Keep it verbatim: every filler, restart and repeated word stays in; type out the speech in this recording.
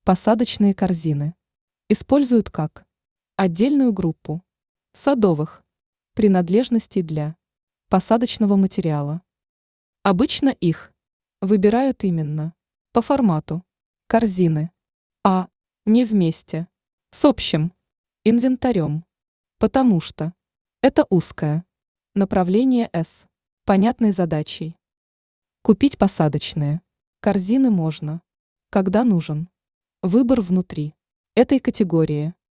Посадочные корзины используют как отдельную группу садовых принадлежностей для посадочного материала. Обычно их выбирают именно по формату корзины, а не вместе с общим инвентарем, потому что это узкое направление с понятной задачей. Купить посадочные корзины можно, когда нужен. Выбор внутри этой категории